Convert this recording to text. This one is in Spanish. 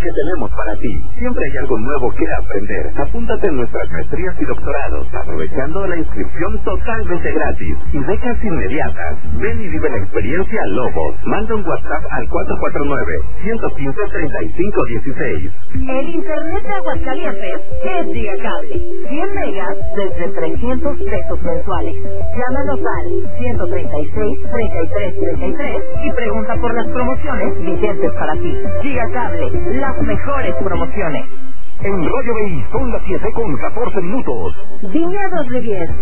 que tenemos para ti. Siempre hay algo nuevo que aprender. Apúntate en nuestras maestrías y doctorados, aprovechando la inscripción totalmente gratis y becas inmediatas. Ven y vive la experiencia Lobos. Manda un WhatsApp al 449-115-3516. El internet de Aguascalientes es Gigacable. 100 megas desde 300 pesos mensuales. Llámanos al 136-3333 y pregunta por las promociones vigentes para ti. Gigacable, las mejores promociones. En Radio BI son las 7:14 minutos. Viñedos Rivier.